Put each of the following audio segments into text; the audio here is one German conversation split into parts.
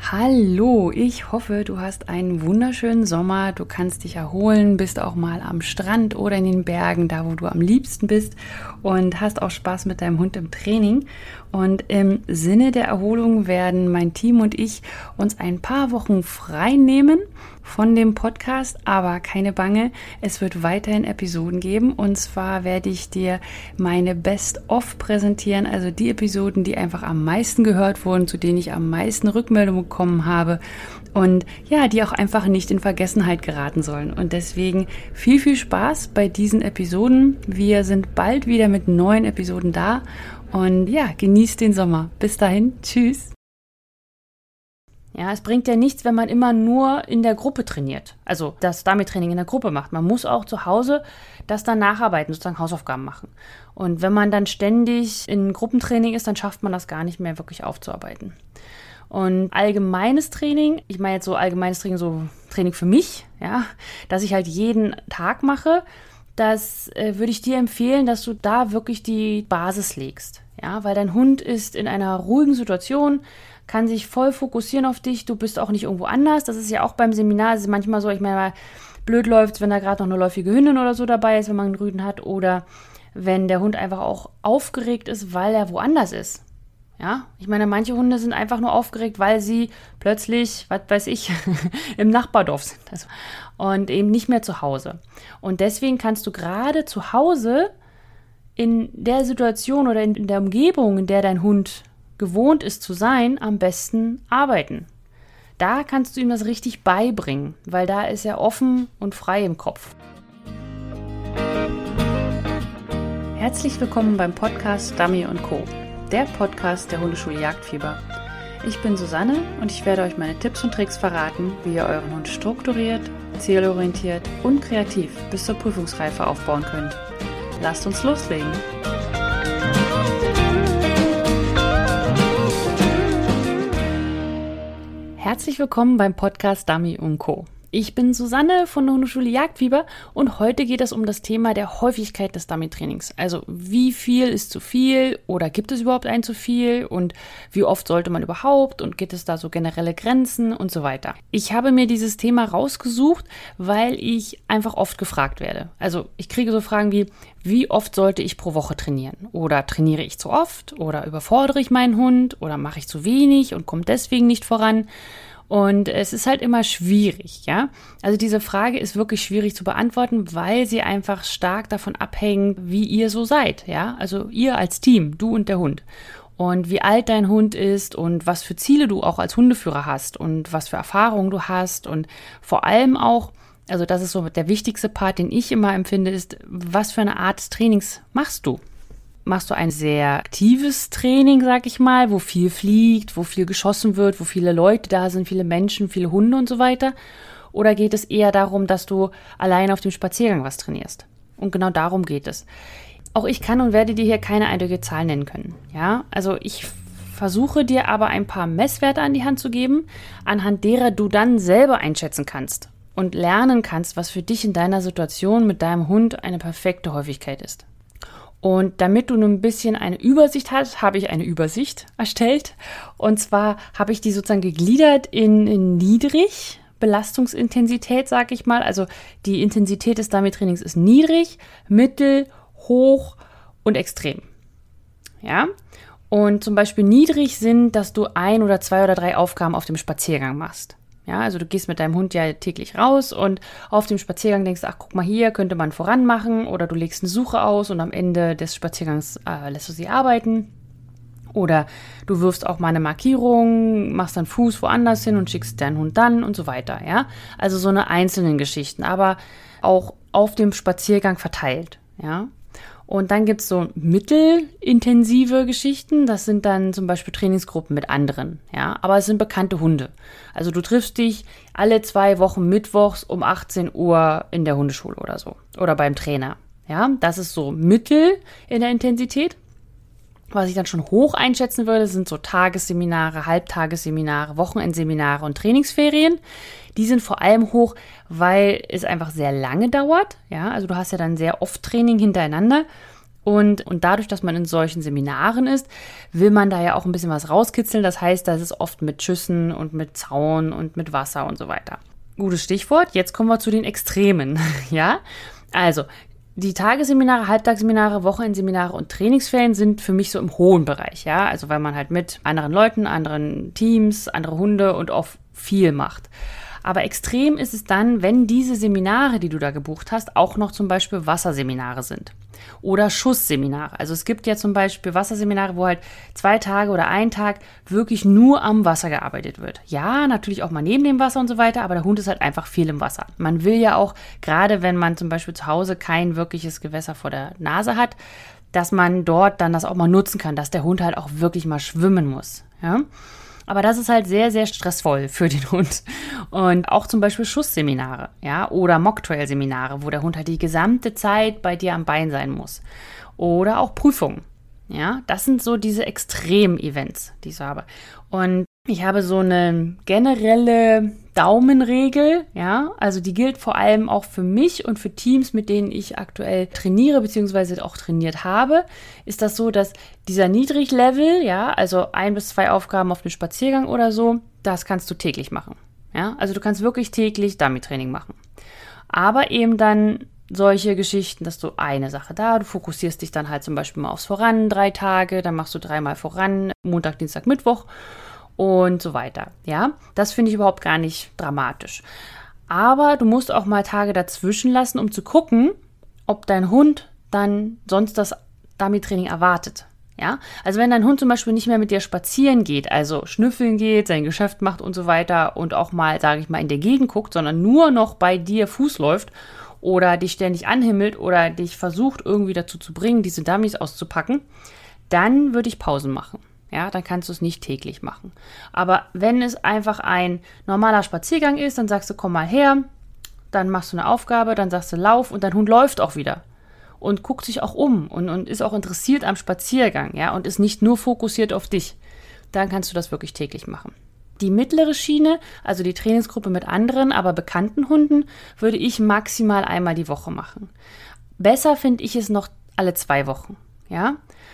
Hallo, ich hoffe, du hast einen wunderschönen Sommer, du kannst dich erholen, bist auch mal am Strand oder in den Bergen, da wo du am liebsten bist und hast auch Spaß mit deinem Hund im Training. Und im Sinne der Erholung werden mein Team und ich uns ein paar Wochen frei nehmen von dem Podcast, aber keine Bange, es wird weiterhin Episoden geben und zwar werde ich dir meine Best-of präsentieren, also die Episoden, die einfach am meisten gehört wurden, zu denen ich am meisten Rückmeldungen bekommen habe und ja, die auch einfach nicht in Vergessenheit geraten sollen. Und deswegen viel Spaß bei diesen Episoden. Wir sind bald wieder mit neuen Episoden da und ja, genießt den Sommer. Bis dahin, tschüss. Ja, es bringt ja nichts, wenn man immer nur in der Gruppe trainiert, also das Dummy-Training in der Gruppe macht. Man muss auch zu Hause das dann nacharbeiten, sozusagen Hausaufgaben machen. Und wenn man dann ständig in Gruppentraining ist, dann schafft man das gar nicht mehr wirklich aufzuarbeiten. Und allgemeines Training, ich meine jetzt so allgemeines Training, so Training für mich, ja, dass ich halt jeden Tag mache, das würde ich dir empfehlen, dass du da wirklich die Basis legst. Ja, weil dein Hund ist in einer ruhigen Situation, kann sich voll fokussieren auf dich, du bist auch nicht irgendwo anders. Das ist ja auch beim Seminar, das ist manchmal so, ich meine, blöd läuft, wenn da gerade noch eine läufige Hündin oder so dabei ist, wenn man einen Rüden hat, oder wenn der Hund einfach auch aufgeregt ist, weil er woanders ist. Ja, ich meine, manche Hunde sind einfach nur aufgeregt, weil sie plötzlich, was weiß ich, im Nachbardorf sind und eben nicht mehr zu Hause. Und deswegen kannst du gerade zu Hause in der Situation oder in der Umgebung, in der dein Hund gewohnt ist zu sein, am besten arbeiten. Da kannst du ihm das richtig beibringen, weil da ist er offen und frei im Kopf. Herzlich willkommen beim Podcast Dummy & Co., der Podcast der Hundeschule Jagdfieber. Ich bin Susanne und ich werde euch meine Tipps und Tricks verraten, wie ihr euren Hund strukturiert, zielorientiert und kreativ bis zur Prüfungsreife aufbauen könnt. Lasst uns loslegen! Herzlich willkommen beim Podcast Dummy & Co. Ich bin Susanne von der Hundeschule Jagdfieber und heute geht es um das Thema der Häufigkeit des Dummy-Trainings. Also wie viel ist zu viel oder gibt es überhaupt ein zu viel und wie oft sollte man überhaupt und gibt es da so generelle Grenzen und so weiter. Ich habe mir dieses Thema rausgesucht, weil ich einfach oft gefragt werde. Also ich kriege so Fragen wie oft sollte ich pro Woche trainieren? Oder trainiere ich zu oft? Oder überfordere ich meinen Hund? Oder mache ich zu wenig und komme deswegen nicht voran? Und es ist halt immer schwierig, ja. Also diese Frage ist wirklich schwierig zu beantworten, weil sie einfach stark davon abhängt, wie ihr so seid, ja. Also ihr als Team, du und der Hund. Und wie alt dein Hund ist und was für Ziele du auch als Hundeführer hast und was für Erfahrungen du hast und vor allem auch, also das ist so der wichtigste Part, den ich immer empfinde, ist, was für eine Art des Trainings machst du? Machst du ein sehr aktives Training, sag ich mal, wo viel fliegt, wo viel geschossen wird, wo viele Leute da sind, viele Menschen, viele Hunde und so weiter? Oder geht es eher darum, dass du allein auf dem Spaziergang was trainierst? Und genau darum geht es. Auch ich kann und werde dir hier keine eindeutige Zahl nennen können. Ja, also ich versuche dir aber ein paar Messwerte an die Hand zu geben, anhand derer du dann selber einschätzen kannst und lernen kannst, was für dich in deiner Situation mit deinem Hund eine perfekte Häufigkeit ist. Und damit du nur ein bisschen eine Übersicht hast, habe ich eine Übersicht erstellt. Und zwar habe ich die sozusagen gegliedert in niedrig, Belastungsintensität, sage ich mal. Also die Intensität des Dummy-Trainings ist niedrig, mittel, hoch und extrem. Ja? Und zum Beispiel niedrig sind, dass du 1 oder 2 oder 3 Aufgaben auf dem Spaziergang machst. Ja, also du gehst mit deinem Hund ja täglich raus und auf dem Spaziergang denkst, ach guck mal hier, könnte man voran machen, oder du legst eine Suche aus und am Ende des Spaziergangs lässt du sie arbeiten. Oder du wirfst auch mal eine Markierung, machst dann Fuß woanders hin und schickst deinen Hund dann und so weiter. Ja, also so eine einzelnen Geschichten, aber auch auf dem Spaziergang verteilt. Ja. Und dann gibt es so mittelintensive Geschichten, das sind dann zum Beispiel Trainingsgruppen mit anderen, ja, aber es sind bekannte Hunde. Also du triffst dich alle 2 Wochen mittwochs um 18 Uhr in der Hundeschule oder so oder beim Trainer, ja, das ist so mittel in der Intensität. Was ich dann schon hoch einschätzen würde, sind so Tagesseminare, Halbtagesseminare, Wochenendseminare und Trainingsferien. Die sind vor allem hoch, weil es einfach sehr lange dauert. Ja, also du hast ja dann sehr oft Training hintereinander Und dadurch, dass man in solchen Seminaren ist, will man da ja auch ein bisschen was rauskitzeln. Das heißt, das ist oft mit Schüssen und mit Zaun und mit Wasser und so weiter. Gutes Stichwort. Jetzt kommen wir zu den Extremen. Ja, also die Tagesseminare, Halbtagsseminare, Wochenendseminare und Trainingsferien sind für mich so im hohen Bereich. Ja, also weil man halt mit anderen Leuten, anderen Teams, andere Hunde und auch viel macht. Aber extrem ist es dann, wenn diese Seminare, die du da gebucht hast, auch noch zum Beispiel Wasserseminare sind oder Schussseminare. Also es gibt ja zum Beispiel Wasserseminare, wo halt 2 Tage oder 1 Tag wirklich nur am Wasser gearbeitet wird. Ja, natürlich auch mal neben dem Wasser und so weiter, aber der Hund ist halt einfach viel im Wasser. Man will ja auch, gerade wenn man zum Beispiel zu Hause kein wirkliches Gewässer vor der Nase hat, dass man dort dann das auch mal nutzen kann, dass der Hund halt auch wirklich mal schwimmen muss. Ja? Aber das ist halt sehr, sehr stressvoll für den Hund. Und auch zum Beispiel Schussseminare, ja, oder Mocktrail-Seminare, wo der Hund halt die gesamte Zeit bei dir am Bein sein muss. Oder auch Prüfungen, ja. Das sind so diese Extrem-Events, die ich so habe. Und ich habe so eine generelle Daumenregel, ja, also die gilt vor allem auch für mich und für Teams, mit denen ich aktuell trainiere bzw. auch trainiert habe, ist das so, dass dieser Niedriglevel, ja, also 1 bis 2 Aufgaben auf dem Spaziergang oder so, das kannst du täglich machen, ja, also du kannst wirklich täglich Dummy-Training machen, aber eben dann solche Geschichten, dass du eine Sache du fokussierst dich dann halt zum Beispiel mal aufs Voran 3 Tage, dann machst du 3-mal Voran, Montag, Dienstag, Mittwoch und so weiter, ja. Das finde ich überhaupt gar nicht dramatisch. Aber du musst auch mal Tage dazwischen lassen, um zu gucken, ob dein Hund dann sonst das Dummy-Training erwartet, ja. Also wenn dein Hund zum Beispiel nicht mehr mit dir spazieren geht, also schnüffeln geht, sein Geschäft macht und so weiter und auch mal, sage ich mal, in der Gegend guckt, sondern nur noch bei dir Fuß läuft oder dich ständig anhimmelt oder dich versucht irgendwie dazu zu bringen, diese Dummies auszupacken, dann würde ich Pausen machen. Ja, dann kannst du es nicht täglich machen. Aber wenn es einfach ein normaler Spaziergang ist, dann sagst du, komm mal her, dann machst du eine Aufgabe, dann sagst du, lauf und dein Hund läuft auch wieder und guckt sich auch um und ist auch interessiert am Spaziergang, ja, und ist nicht nur fokussiert auf dich. Dann kannst du das wirklich täglich machen. Die mittlere Schiene, also die Trainingsgruppe mit anderen, aber bekannten Hunden, würde ich maximal einmal die Woche machen. Besser finde ich es noch alle 2 Wochen, ja.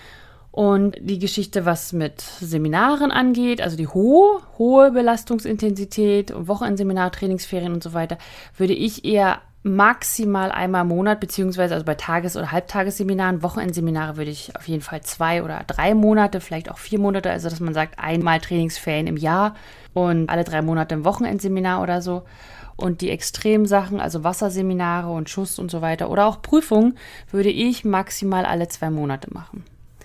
Und die Geschichte, was mit Seminaren angeht, also die hohe Belastungsintensität und Wochenendseminar, Trainingsferien und so weiter, würde ich eher maximal einmal im Monat, beziehungsweise also bei Tages- oder Halbtagesseminaren, Wochenendseminare würde ich auf jeden Fall 2 oder 3 Monate, vielleicht auch 4 Monate, also dass man sagt, einmal Trainingsferien im Jahr und alle 3 Monate ein Wochenendseminar oder so. Und die Extremsachen, also Wasserseminare und Schuss und so weiter oder auch Prüfungen, würde ich maximal alle 2 Monate machen.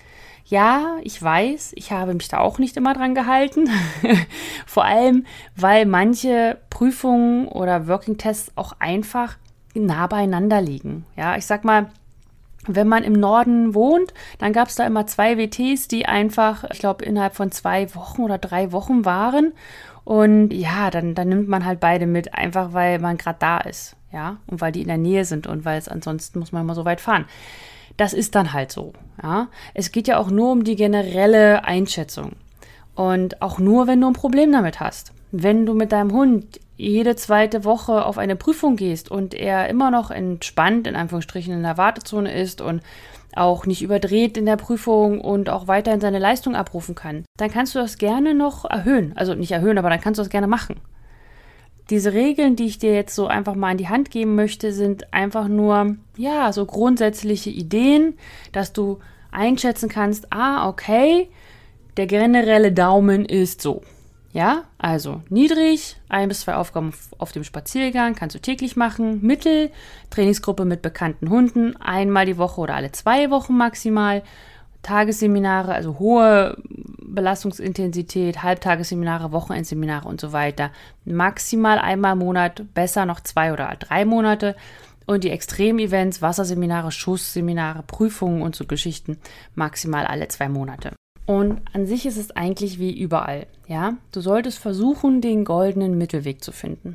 Ja, ich weiß, ich habe mich da auch nicht immer dran gehalten. Vor allem, weil manche Prüfungen oder Working Tests auch einfach nah beieinander liegen. Ja, ich sag mal, wenn man im Norden wohnt, dann gab es da immer 2 WTs, die einfach, ich glaube, innerhalb von 2 Wochen oder 3 Wochen waren. Und ja, dann nimmt man halt beide mit, einfach weil man gerade da ist. Ja, und weil die in der Nähe sind und weil es ansonsten muss man immer so weit fahren. Das ist dann halt so, ja. Es geht ja auch nur um die generelle Einschätzung. Und auch nur, wenn du ein Problem damit hast. Wenn du mit deinem Hund jede 2. Woche auf eine Prüfung gehst und er immer noch entspannt, in Anführungsstrichen, in der Wartezone ist und auch nicht überdreht in der Prüfung und auch weiterhin seine Leistung abrufen kann, dann kannst du das gerne noch erhöhen. Also nicht erhöhen, aber dann kannst du das gerne machen. Diese Regeln, die ich dir jetzt so einfach mal in die Hand geben möchte, sind einfach nur, ja, so grundsätzliche Ideen, dass du einschätzen kannst, okay, der generelle Daumen ist so. Ja, also niedrig, 1 bis 2 Aufgaben auf dem Spaziergang kannst du täglich machen. Mittel, Trainingsgruppe mit bekannten Hunden, einmal die Woche oder alle 2 Wochen maximal. Tagesseminare, also hohe Belastungsintensität, Halbtagesseminare, Wochenendseminare und so weiter. Maximal einmal im Monat, besser noch 2 oder 3 Monate. Und die Extremevents, Wasserseminare, Schussseminare, Prüfungen und so Geschichten, maximal alle 2 Monate. Und an sich ist es eigentlich wie überall, ja. Du solltest versuchen, den goldenen Mittelweg zu finden.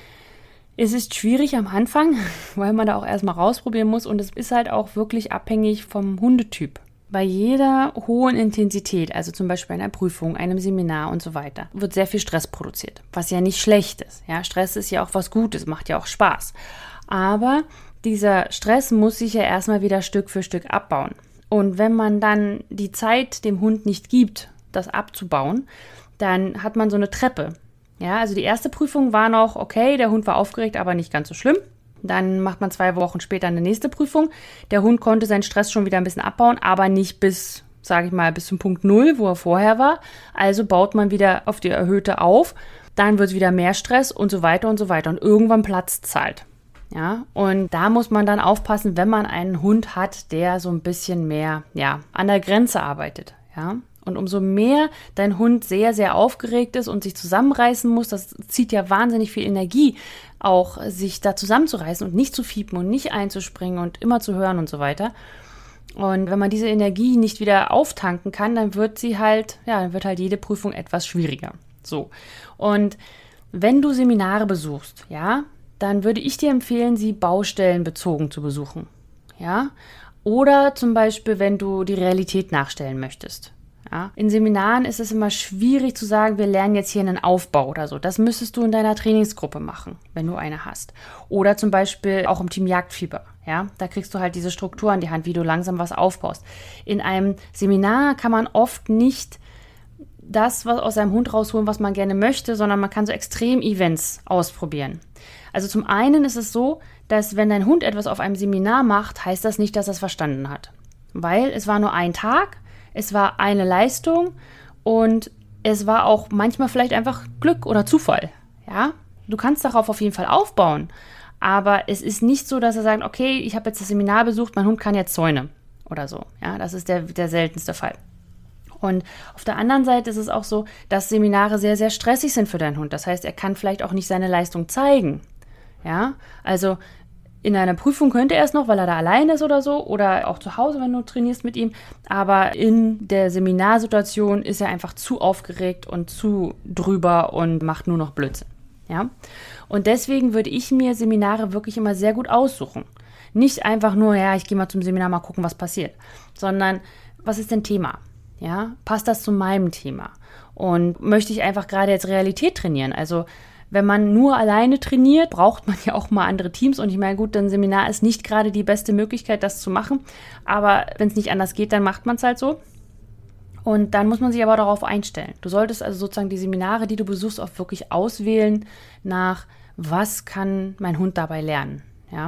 Es ist schwierig am Anfang, weil man da auch erstmal rausprobieren muss und es ist halt auch wirklich abhängig vom Hundetyp. Bei jeder hohen Intensität, also zum Beispiel einer Prüfung, einem Seminar und so weiter, wird sehr viel Stress produziert, was ja nicht schlecht ist. Ja, Stress ist ja auch was Gutes, macht ja auch Spaß. Aber dieser Stress muss sich ja erstmal wieder Stück für Stück abbauen. Und wenn man dann die Zeit dem Hund nicht gibt, das abzubauen, dann hat man so eine Treppe. Ja, also die erste Prüfung war noch, okay, der Hund war aufgeregt, aber nicht ganz so schlimm. Dann macht man 2 Wochen später eine nächste Prüfung. Der Hund konnte seinen Stress schon wieder ein bisschen abbauen, aber nicht bis, sage ich mal, bis zum Punkt 0, wo er vorher war. Also baut man wieder auf die erhöhte auf. Dann wird es wieder mehr Stress und so weiter und so weiter. Und irgendwann platzt es halt. Ja, und da muss man dann aufpassen, wenn man einen Hund hat, der so ein bisschen mehr, ja, an der Grenze arbeitet. Ja. Und umso mehr dein Hund sehr, sehr aufgeregt ist und sich zusammenreißen muss, das zieht ja wahnsinnig viel Energie, auch sich da zusammenzureißen und nicht zu fiepen und nicht einzuspringen und immer zu hören und so weiter. Und wenn man diese Energie nicht wieder auftanken kann, dann wird dann wird halt jede Prüfung etwas schwieriger. So. Und wenn du Seminare besuchst, ja, dann würde ich dir empfehlen, sie baustellenbezogen zu besuchen. Ja? Oder zum Beispiel, wenn du die Realität nachstellen möchtest. Ja, in Seminaren ist es immer schwierig zu sagen, wir lernen jetzt hier einen Aufbau oder so. Das müsstest du in deiner Trainingsgruppe machen, wenn du eine hast. Oder zum Beispiel auch im Team Jagdfieber. Ja, da kriegst du halt diese Struktur an die Hand, wie du langsam was aufbaust. In einem Seminar kann man oft nicht das was aus seinem Hund rausholen, was man gerne möchte, sondern man kann so Extrem-Events ausprobieren. Also zum einen ist es so, dass wenn dein Hund etwas auf einem Seminar macht, heißt das nicht, dass er es verstanden hat. Weil es war nur ein Tag, es war eine Leistung und es war auch manchmal vielleicht einfach Glück oder Zufall. Ja, du kannst darauf auf jeden Fall aufbauen, aber es ist nicht so, dass er sagt, okay, ich habe jetzt das Seminar besucht, mein Hund kann jetzt Zäune oder so. Ja, das ist der seltenste Fall. Und auf der anderen Seite ist es auch so, dass Seminare sehr, sehr stressig sind für deinen Hund. Das heißt, er kann vielleicht auch nicht seine Leistung zeigen. Ja, also in einer Prüfung könnte er es noch, weil er da allein ist oder so, oder auch zu Hause, wenn du trainierst mit ihm. Aber in der Seminarsituation ist er einfach zu aufgeregt und zu drüber und macht nur noch Blödsinn. Ja? Und deswegen würde ich mir Seminare wirklich immer sehr gut aussuchen. Nicht einfach nur, ja, ich gehe mal zum Seminar, mal gucken, was passiert, sondern was ist denn Thema? Ja? Passt das zu meinem Thema? Und möchte ich einfach gerade jetzt Realität trainieren? Also wenn man nur alleine trainiert, braucht man ja auch mal andere Teams. Und ich meine, gut, ein Seminar ist nicht gerade die beste Möglichkeit, das zu machen. Aber wenn es nicht anders geht, dann macht man es halt so. Und dann muss man sich aber darauf einstellen. Du solltest also sozusagen die Seminare, die du besuchst, auch wirklich auswählen nach, was kann mein Hund dabei lernen. Ja?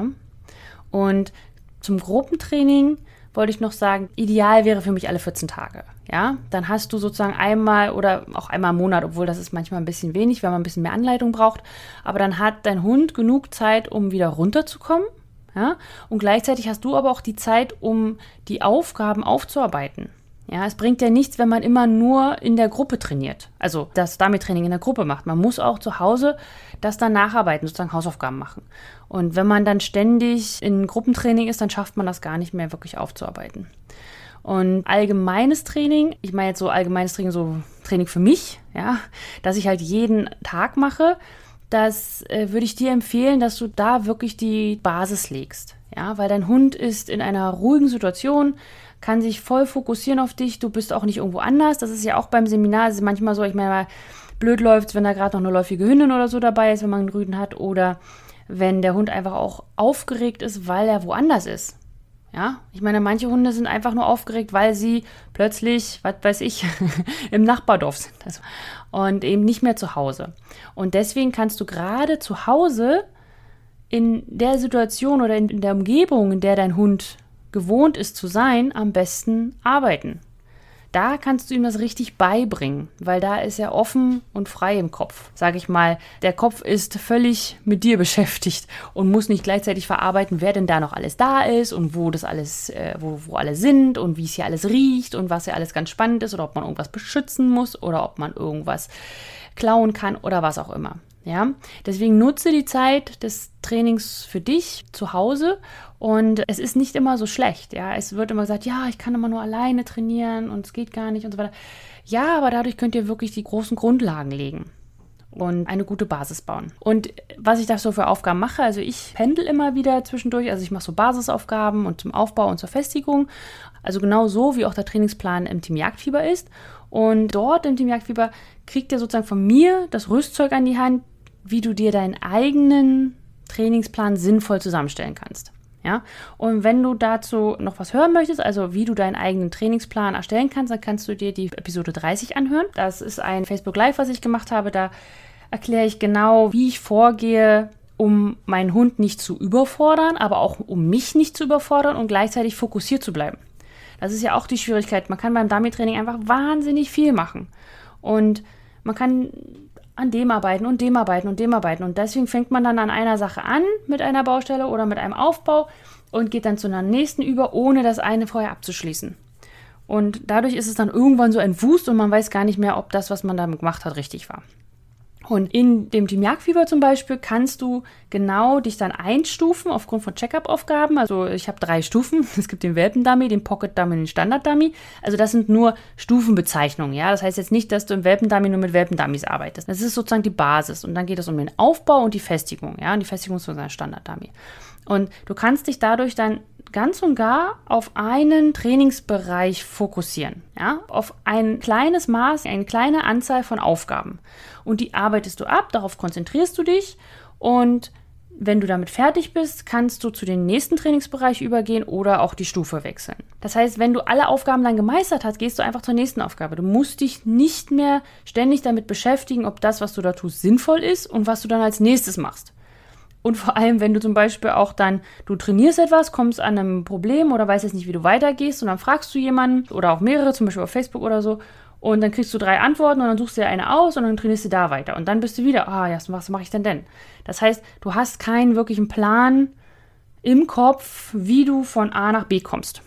Und zum Gruppentraining wollte ich noch sagen, ideal wäre für mich alle 14 Tage. Ja, dann hast du sozusagen einmal oder auch einmal im Monat, obwohl das ist manchmal ein bisschen wenig, wenn man ein bisschen mehr Anleitung braucht. Aber dann hat dein Hund genug Zeit, um wieder runterzukommen. Ja, und gleichzeitig hast du aber auch die Zeit, um die Aufgaben aufzuarbeiten. Ja, es bringt ja nichts, wenn man immer nur in der Gruppe trainiert. Also das Dummy-Training in der Gruppe macht. Man muss auch zu Hause das dann nacharbeiten, sozusagen Hausaufgaben machen. Und wenn man dann ständig in Gruppentraining ist, dann schafft man das gar nicht mehr wirklich aufzuarbeiten. Und allgemeines Training, ich meine jetzt so allgemeines Training, so Training für mich, ja, dass ich halt jeden Tag mache, das würde ich dir empfehlen, dass du da wirklich die Basis legst. Ja, weil dein Hund ist in einer ruhigen Situation, kann sich voll fokussieren auf dich, du bist auch nicht irgendwo anders. Das ist ja auch beim Seminar, ist manchmal so, ich meine mal, blöd läuft, wenn da gerade noch eine läufige Hündin oder so dabei ist, wenn man einen Rüden hat, oder wenn der Hund einfach auch aufgeregt ist, weil er woanders ist. Ja, ich meine, manche Hunde sind einfach nur aufgeregt, weil sie plötzlich, was weiß ich, im Nachbardorf sind. Also, und eben nicht mehr zu Hause. Und deswegen kannst du gerade zu Hause in der Situation oder in der Umgebung, in der dein Hund gewohnt ist zu sein, am besten arbeiten. Da kannst du ihm das richtig beibringen, weil da ist er offen und frei im Kopf. Sage ich mal, der Kopf ist völlig mit dir beschäftigt und muss nicht gleichzeitig verarbeiten, wer denn da noch alles da ist und wo das alles, wo alle sind und wie es hier alles riecht und was hier alles ganz spannend ist oder ob man irgendwas beschützen muss oder ob man irgendwas klauen kann oder was auch immer. Ja, deswegen nutze die Zeit des Trainings für dich zu Hause und es ist nicht immer so schlecht. Ja, es wird immer gesagt, ja, ich kann immer nur alleine trainieren und es geht gar nicht und so weiter. Ja, aber dadurch könnt ihr wirklich die großen Grundlagen legen und eine gute Basis bauen. Und was ich da so für Aufgaben mache, also ich pendel immer wieder zwischendurch, also ich mache so Basisaufgaben und zum Aufbau und zur Festigung, also genau so, wie auch der Trainingsplan im Team Jagdfieber ist. Und dort im Team Jagdfieber kriegt ihr sozusagen von mir das Rüstzeug an die Hand, wie du dir deinen eigenen Trainingsplan sinnvoll zusammenstellen kannst. Ja, und wenn du dazu noch was hören möchtest, also wie du deinen eigenen Trainingsplan erstellen kannst, dann kannst du dir die Episode 30 anhören. Das ist ein Facebook Live, was ich gemacht habe. Da erkläre ich genau, wie ich vorgehe, um meinen Hund nicht zu überfordern, aber auch um mich nicht zu überfordern und gleichzeitig fokussiert zu bleiben. Das ist ja auch die Schwierigkeit. Man kann beim Dummy-Training einfach wahnsinnig viel machen. Und man kann an dem arbeiten und dem arbeiten und dem arbeiten. Und deswegen fängt man dann an einer Sache an mit einer Baustelle oder mit einem Aufbau und geht dann zu einer nächsten über, ohne das eine vorher abzuschließen. Und dadurch ist es dann irgendwann so ein Wust und man weiß gar nicht mehr, ob das, was man damit gemacht hat, richtig war. Und in dem Team Jagdfieber zum Beispiel kannst du genau dich dann einstufen aufgrund von Check-up-Aufgaben. Also ich habe 3 Stufen. Es gibt den Welpen-Dummy, den Pocket-Dummy und den Standard-Dummy. Also das sind nur Stufenbezeichnungen. Ja? Das heißt jetzt nicht, dass du im Welpen-Dummy nur mit Welpen-Dummies arbeitest. Das ist sozusagen die Basis. Und dann geht es um den Aufbau und die Festigung. Ja? Und die Festigung ist so ein Standard-Dummy. Und du kannst dich dadurch dann ganz und gar auf einen Trainingsbereich fokussieren, ja, auf ein kleines Maß, eine kleine Anzahl von Aufgaben. Und die arbeitest du ab, darauf konzentrierst du dich und wenn du damit fertig bist, kannst du zu dem nächsten Trainingsbereich übergehen oder auch die Stufe wechseln. Das heißt, wenn du alle Aufgaben dann gemeistert hast, gehst du einfach zur nächsten Aufgabe. Du musst dich nicht mehr ständig damit beschäftigen, ob das, was du da tust, sinnvoll ist und was du dann als nächstes machst. Und vor allem, wenn du zum Beispiel auch dann, du trainierst etwas, kommst an einem Problem oder weißt jetzt nicht, wie du weitergehst und dann fragst du jemanden oder auch mehrere, zum Beispiel auf Facebook oder so und dann kriegst du 3 Antworten und dann suchst du dir eine aus und dann trainierst du da weiter. Und dann bist du wieder, ja, was mache ich denn? Das heißt, du hast keinen wirklichen Plan im Kopf, wie du von A nach B kommst.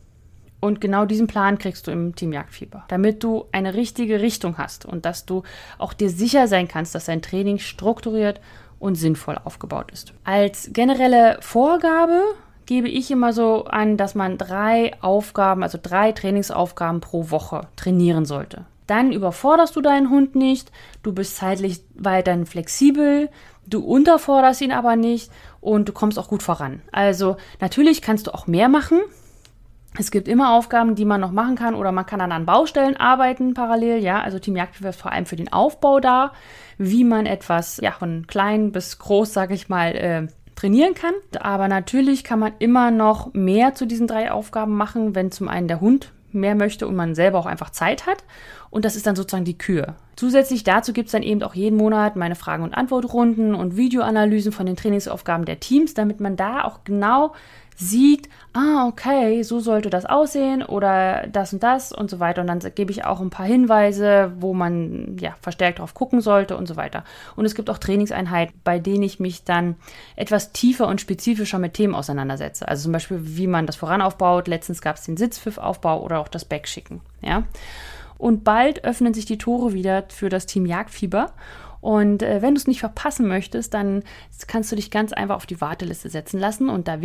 Und genau diesen Plan kriegst du im Team Jagdfieber, damit du eine richtige Richtung hast und dass du auch dir sicher sein kannst, dass dein Training strukturiert und sinnvoll aufgebaut ist. Als generelle Vorgabe gebe ich immer so an, dass man 3 Aufgaben, also 3 Trainingsaufgaben pro Woche trainieren sollte. Dann überforderst du deinen Hund nicht, du bist zeitlich weiterhin flexibel, du unterforderst ihn aber nicht und du kommst auch gut voran. Also natürlich kannst du auch mehr machen. Es gibt immer Aufgaben, die man noch machen kann oder man kann dann an Baustellen arbeiten parallel, ja, also Team Jagdfieber ist vor allem für den Aufbau da, wie man etwas, ja, von klein bis groß, sage ich mal, trainieren kann. Aber natürlich kann man immer noch mehr zu diesen 3 Aufgaben machen, wenn zum einen der Hund mehr möchte und man selber auch einfach Zeit hat und das ist dann sozusagen die Kür. Zusätzlich dazu gibt es dann eben auch jeden Monat meine Fragen- und Antwortrunden und Videoanalysen von den Trainingsaufgaben der Teams, damit man da auch genau sieht, okay, so sollte das aussehen oder das und so weiter. Und dann gebe ich auch ein paar Hinweise, wo man ja verstärkt drauf gucken sollte und so weiter. Und es gibt auch Trainingseinheiten, bei denen ich mich dann etwas tiefer und spezifischer mit Themen auseinandersetze. Also zum Beispiel, wie man das voranaufbaut. Letztens gab es den Sitzpfiffaufbau oder auch das Backschicken. Ja? Und bald öffnen sich die Tore wieder für das Team Jagdfieber. Und wenn du es nicht verpassen möchtest, dann kannst du dich ganz einfach auf die Warteliste setzen lassen unter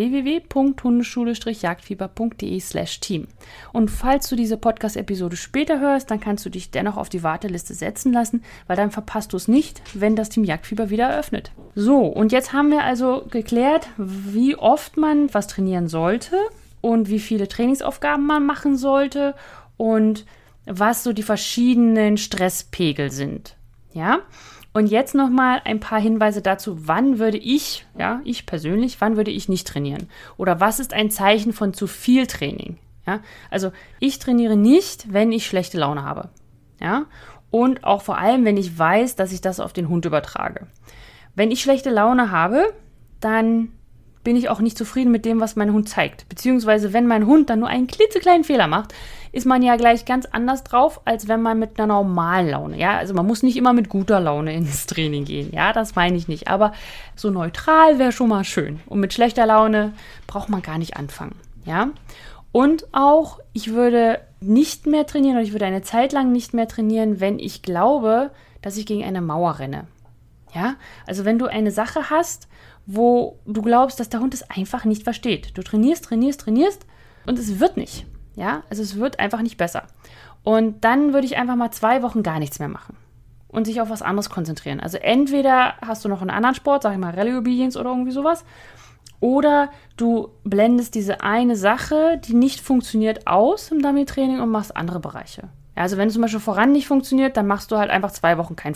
www.hundeschule-jagdfieber.de/team. Und falls du diese Podcast-Episode später hörst, dann kannst du dich dennoch auf die Warteliste setzen lassen, weil dann verpasst du es nicht, wenn das Team Jagdfieber wieder eröffnet. So, und jetzt haben wir also geklärt, wie oft man was trainieren sollte und wie viele Trainingsaufgaben man machen sollte und was so die verschiedenen Stresspegel sind. Ja? Und jetzt nochmal ein paar Hinweise dazu, wann würde ich nicht trainieren? Oder was ist ein Zeichen von zu viel Training? Ja? Also ich trainiere nicht, wenn ich schlechte Laune habe. Ja? Und auch vor allem, wenn ich weiß, dass ich das auf den Hund übertrage. Wenn ich schlechte Laune habe, dann bin ich auch nicht zufrieden mit dem, was mein Hund zeigt. Beziehungsweise, wenn mein Hund dann nur einen klitzekleinen Fehler macht, ist man ja gleich ganz anders drauf, als wenn man mit einer normalen Laune, ja, also man muss nicht immer mit guter Laune ins Training gehen, ja, das meine ich nicht, aber so neutral wäre schon mal schön und mit schlechter Laune braucht man gar nicht anfangen, ja. Und auch, ich würde nicht mehr trainieren oder ich würde eine Zeit lang nicht mehr trainieren, wenn ich glaube, dass ich gegen eine Mauer renne, ja, also wenn du eine Sache hast, wo du glaubst, dass der Hund es einfach nicht versteht. Du trainierst und es wird nicht. Ja, also es wird einfach nicht besser. Und dann würde ich einfach mal 2 Wochen gar nichts mehr machen und sich auf was anderes konzentrieren. Also entweder hast du noch einen anderen Sport, sag ich mal Rallye Obedience oder irgendwie sowas, oder du blendest diese eine Sache, die nicht funktioniert, aus im Dummy-Training und machst andere Bereiche. Ja, also wenn es zum Beispiel voran nicht funktioniert, dann machst du halt einfach 2 Wochen kein Voran.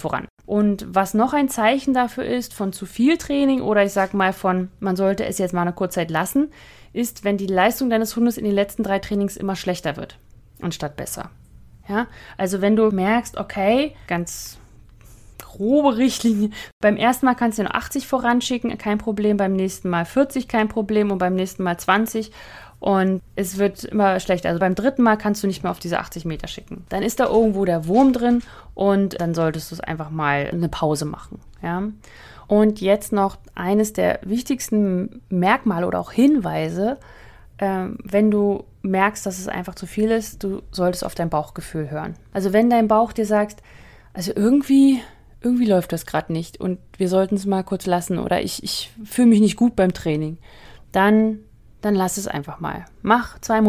Und was noch ein Zeichen dafür ist, von zu viel Training oder ich sag mal man sollte es jetzt mal eine kurze Zeit lassen, ist, wenn die Leistung deines Hundes in den letzten 3 Trainings immer schlechter wird, anstatt besser. Ja? Also wenn du merkst, okay, ganz grobe Richtlinie, beim ersten Mal kannst du nur 80 voranschicken, kein Problem, beim nächsten Mal 40, kein Problem und beim nächsten Mal 20 und es wird immer schlechter. Also beim 3. Mal kannst du nicht mehr auf diese 80 Meter schicken. Dann ist da irgendwo der Wurm drin und dann solltest du es einfach mal eine Pause machen. Ja? Und jetzt noch eines der wichtigsten Merkmale oder auch Hinweise, wenn du merkst, dass es einfach zu viel ist, du solltest auf dein Bauchgefühl hören. Also wenn dein Bauch dir sagt, also irgendwie läuft das gerade nicht und wir sollten es mal kurz lassen oder ich fühle mich nicht gut beim Training, dann lass es einfach mal. Mach 2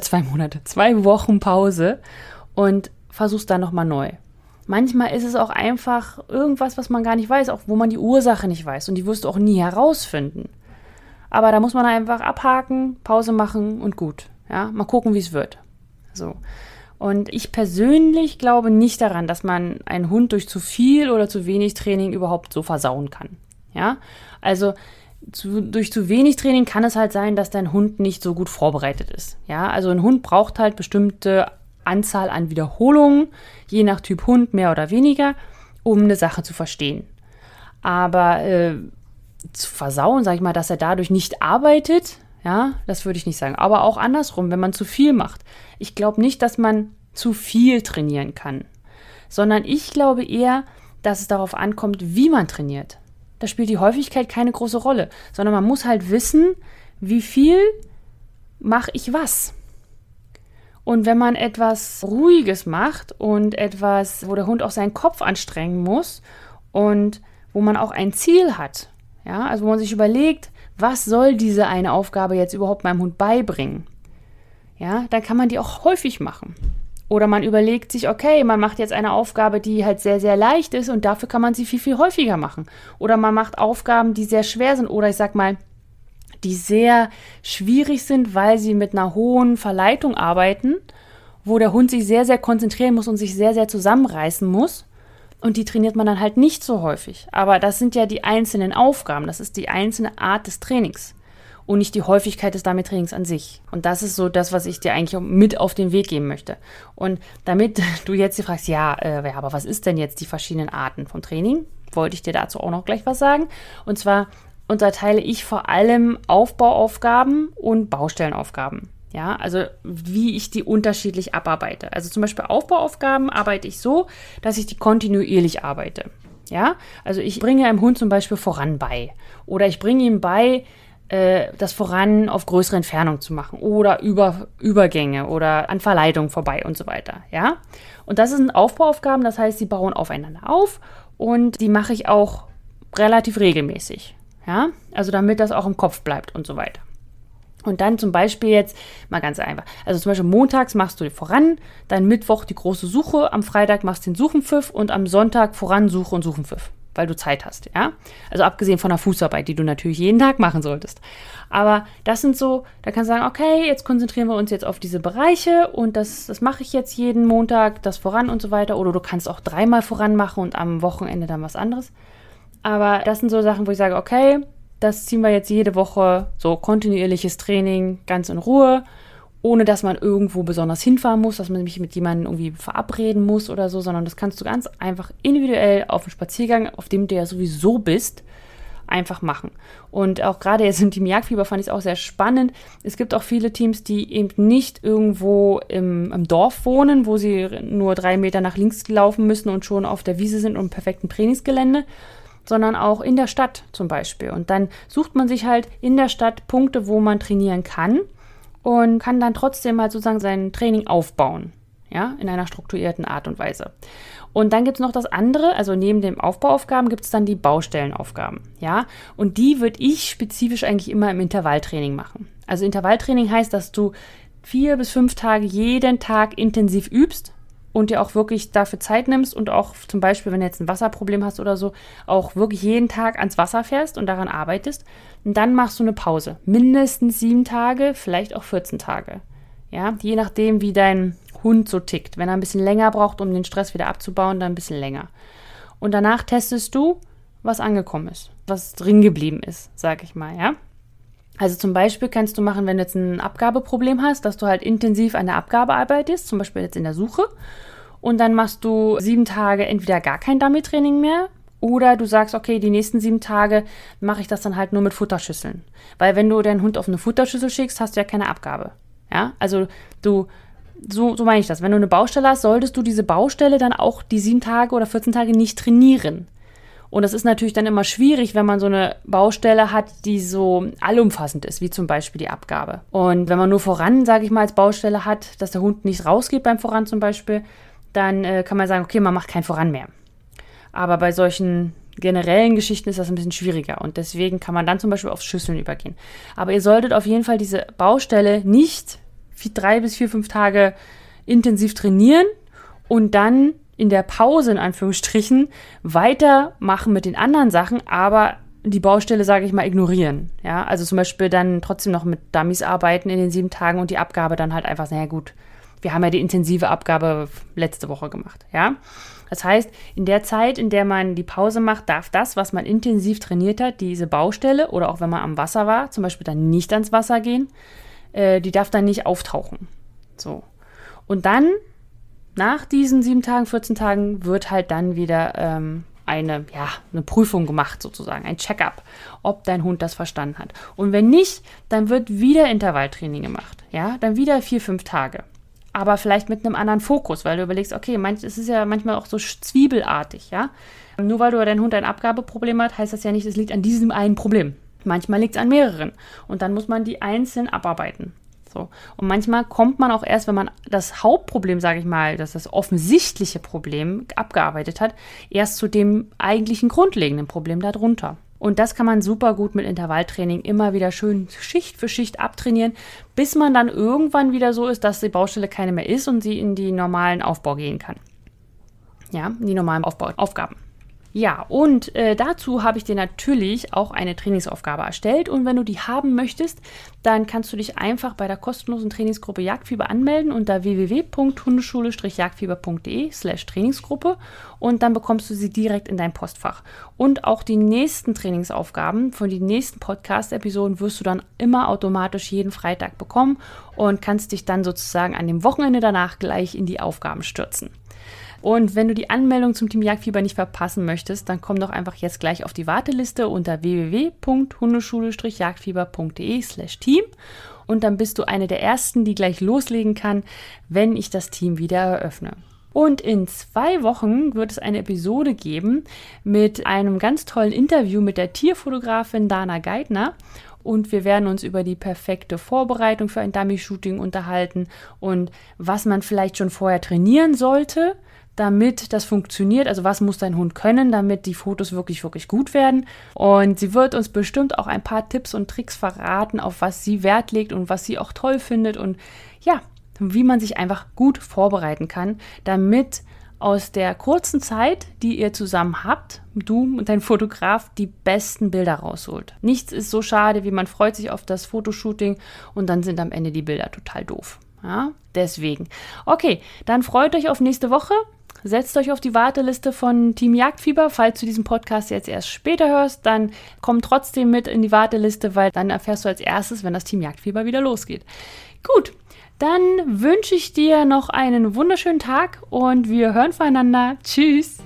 Wochen Pause und versuch's dann nochmal neu. Manchmal ist es auch einfach irgendwas, was man gar nicht weiß, auch wo man die Ursache nicht weiß und die wirst du auch nie herausfinden. Aber da muss man einfach abhaken, Pause machen und gut. Ja, mal gucken, wie es wird. So. Und ich persönlich glaube nicht daran, dass man einen Hund durch zu viel oder zu wenig Training überhaupt so versauen kann. Ja, also durch zu wenig Training kann es halt sein, dass dein Hund nicht so gut vorbereitet ist. Ja, also ein Hund braucht halt bestimmte Anzahl an Wiederholungen, je nach Typ Hund mehr oder weniger, um eine Sache zu verstehen. Aber zu versauen, sage ich mal, dass er dadurch nicht arbeitet, ja, das würde ich nicht sagen. Aber auch andersrum, wenn man zu viel macht. Ich glaube nicht, dass man zu viel trainieren kann, sondern ich glaube eher, dass es darauf ankommt, wie man trainiert. Da spielt die Häufigkeit keine große Rolle, sondern man muss halt wissen, wie viel mache ich was. Und wenn man etwas Ruhiges macht und etwas, wo der Hund auch seinen Kopf anstrengen muss und wo man auch ein Ziel hat, ja, also wo man sich überlegt, was soll diese eine Aufgabe jetzt überhaupt meinem Hund beibringen, ja, dann kann man die auch häufig machen. Oder man überlegt sich, okay, man macht jetzt eine Aufgabe, die halt sehr, sehr leicht ist und dafür kann man sie viel, viel häufiger machen. Oder man macht Aufgaben, die sehr schwer sind oder ich sag mal, die sehr schwierig sind, weil sie mit einer hohen Verleitung arbeiten, wo der Hund sich sehr, sehr konzentrieren muss und sich sehr, sehr zusammenreißen muss. Und die trainiert man dann halt nicht so häufig. Aber das sind ja die einzelnen Aufgaben, das ist die einzelne Art des Trainings und nicht die Häufigkeit des Dummy-Trainings an sich. Und das ist so das, was ich dir eigentlich mit auf den Weg geben möchte. Und damit du jetzt dir fragst, aber was ist denn jetzt die verschiedenen Arten vom Training, wollte ich dir dazu auch noch gleich was sagen. Und zwar unterteile ich vor allem Aufbauaufgaben und Baustellenaufgaben. Ja, also wie ich die unterschiedlich abarbeite. Also zum Beispiel Aufbauaufgaben arbeite ich so, dass ich die kontinuierlich arbeite. Ja, also ich bringe einem Hund zum Beispiel Voran bei. Oder ich bringe ihm bei, das Voran auf größere Entfernung zu machen. Oder Übergänge oder an Verleitung vorbei und so weiter. Ja, und das sind Aufbauaufgaben, das heißt, sie bauen aufeinander auf und die mache ich auch relativ regelmäßig. Ja, also damit das auch im Kopf bleibt und so weiter. Und dann zum Beispiel jetzt mal ganz einfach. Also zum Beispiel montags machst du Voran, dann Mittwoch die große Suche, am Freitag machst du den Suchenpfiff und am Sonntag Voran, Suche und Suchenpfiff, weil du Zeit hast, ja. Also abgesehen von der Fußarbeit, die du natürlich jeden Tag machen solltest. Aber das sind so, da kannst du sagen, okay, jetzt konzentrieren wir uns jetzt auf diese Bereiche und das mache ich jetzt jeden Montag, das Voran und so weiter. Oder du kannst auch 3-mal Voran machen und am Wochenende dann was anderes. Aber das sind so Sachen, wo ich sage, okay, das ziehen wir jetzt jede Woche, so kontinuierliches Training, ganz in Ruhe, ohne dass man irgendwo besonders hinfahren muss, dass man sich mit jemandem irgendwie verabreden muss oder so, sondern das kannst du ganz einfach individuell auf dem Spaziergang, auf dem du ja sowieso bist, einfach machen. Und auch gerade jetzt im Team Jagdfieber fand ich es auch sehr spannend. Es gibt auch viele Teams, die eben nicht irgendwo im Dorf wohnen, wo sie nur 3 Meter nach links laufen müssen und schon auf der Wiese sind und im perfekten Trainingsgelände, sondern auch in der Stadt zum Beispiel. Und dann sucht man sich halt in der Stadt Punkte, wo man trainieren kann und kann dann trotzdem halt sozusagen sein Training aufbauen, ja, in einer strukturierten Art und Weise. Und dann gibt es noch das andere, also neben den Aufbauaufgaben gibt es dann die Baustellenaufgaben, ja. Und die würde ich spezifisch eigentlich immer im Intervalltraining machen. Also Intervalltraining heißt, dass du 4 bis 5 Tage jeden Tag intensiv übst und dir auch wirklich dafür Zeit nimmst und auch zum Beispiel, wenn du jetzt ein Wasserproblem hast oder so, auch wirklich jeden Tag ans Wasser fährst und daran arbeitest. Und dann machst du eine Pause. Mindestens 7 Tage, vielleicht auch 14 Tage. Ja, je nachdem, wie dein Hund so tickt. Wenn er ein bisschen länger braucht, um den Stress wieder abzubauen, dann ein bisschen länger. Und danach testest du, was angekommen ist, was drin geblieben ist, sag ich mal, ja. Also zum Beispiel kannst du machen, wenn du jetzt ein Abgabeproblem hast, dass du halt intensiv an der Abgabe arbeitest, zum Beispiel jetzt in der Suche. Und dann machst du 7 Tage entweder gar kein Dummy-Training mehr oder du sagst, okay, die nächsten 7 Tage mache ich das dann halt nur mit Futterschüsseln. Weil wenn du deinen Hund auf eine Futterschüssel schickst, hast du ja keine Abgabe. Ja, also so meine ich das. Wenn du eine Baustelle hast, solltest du diese Baustelle dann auch die 7 Tage oder 14 Tage nicht trainieren. Und das ist natürlich dann immer schwierig, wenn man so eine Baustelle hat, die so allumfassend ist, wie zum Beispiel die Abgabe. Und wenn man nur voran, sage ich mal, als Baustelle hat, dass der Hund nicht rausgeht beim Voran zum Beispiel, dann kann man sagen, okay, man macht kein Voran mehr. Aber bei solchen generellen Geschichten ist das ein bisschen schwieriger und deswegen kann man dann zum Beispiel aufs Schüsseln übergehen. Aber ihr solltet auf jeden Fall diese Baustelle nicht 3 bis 4, 5 Tage intensiv trainieren und dann in der Pause, in Anführungsstrichen, weitermachen mit den anderen Sachen, aber die Baustelle, sage ich mal, ignorieren. Ja, also zum Beispiel dann trotzdem noch mit Dummies arbeiten in den 7 Tagen und die Abgabe dann halt einfach, naja gut, wir haben ja die intensive Abgabe letzte Woche gemacht, ja. Das heißt, in der Zeit, in der man die Pause macht, darf das, was man intensiv trainiert hat, diese Baustelle oder auch wenn man am Wasser war, zum Beispiel dann nicht ans Wasser gehen, die darf dann nicht auftauchen. So. Und dann, nach diesen 7 Tagen, 14 Tagen, wird halt dann wieder eine Prüfung gemacht sozusagen, ein Check-up, ob dein Hund das verstanden hat. Und wenn nicht, dann wird wieder Intervalltraining gemacht, ja, dann wieder 4, 5 Tage. Aber vielleicht mit einem anderen Fokus, weil du überlegst, okay, es ist ja manchmal auch so zwiebelartig, ja. Nur weil dein Hund ein Abgabeproblem hat, heißt das ja nicht, es liegt an diesem einen Problem. Manchmal liegt es an mehreren. Und dann muss man die einzeln abarbeiten. So. Und manchmal kommt man auch erst, wenn man das Hauptproblem, sage ich mal, das offensichtliche Problem abgearbeitet hat, erst zu dem eigentlichen grundlegenden Problem darunter. Und das kann man super gut mit Intervalltraining immer wieder schön Schicht für Schicht abtrainieren, bis man dann irgendwann wieder so ist, dass die Baustelle keine mehr ist und sie in die normalen Aufbau gehen kann. Ja, in die normalen Aufgaben. Ja, und dazu habe ich dir natürlich auch eine Trainingsaufgabe erstellt und wenn du die haben möchtest, dann kannst du dich einfach bei der kostenlosen Trainingsgruppe Jagdfieber anmelden unter www.hundeschule-jagdfieber.de/Trainingsgruppe und dann bekommst du sie direkt in dein Postfach. Und auch die nächsten Trainingsaufgaben von den nächsten Podcast-Episoden wirst du dann immer automatisch jeden Freitag bekommen und kannst dich dann sozusagen an dem Wochenende danach gleich in die Aufgaben stürzen. Und wenn du die Anmeldung zum Team Jagdfieber nicht verpassen möchtest, dann komm doch einfach jetzt gleich auf die Warteliste unter www.hundeschule-jagdfieber.de/Team und dann bist du eine der ersten, die gleich loslegen kann, wenn ich das Team wieder eröffne. Und in 2 Wochen wird es eine Episode geben mit einem ganz tollen Interview mit der Tierfotografin Dana Geithner. Und wir werden uns über die perfekte Vorbereitung für ein Dummy-Shooting unterhalten und was man vielleicht schon vorher trainieren sollte, damit das funktioniert. Also was muss dein Hund können, damit die Fotos wirklich, wirklich gut werden. Und sie wird uns bestimmt auch ein paar Tipps und Tricks verraten, auf was sie Wert legt und was sie auch toll findet und ja, wie man sich einfach gut vorbereiten kann, damit aus der kurzen Zeit, die ihr zusammen habt, du und dein Fotograf, die besten Bilder rausholt. Nichts ist so schade, wie man freut sich auf das Fotoshooting und dann sind am Ende die Bilder total doof. Ja, deswegen. Okay, dann freut euch auf nächste Woche. Setzt euch auf die Warteliste von Team Jagdfieber. Falls du diesen Podcast jetzt erst später hörst, dann komm trotzdem mit in die Warteliste, weil dann erfährst du als erstes, wenn das Team Jagdfieber wieder losgeht. Gut, dann wünsche ich dir noch einen wunderschönen Tag und wir hören voneinander. Tschüss!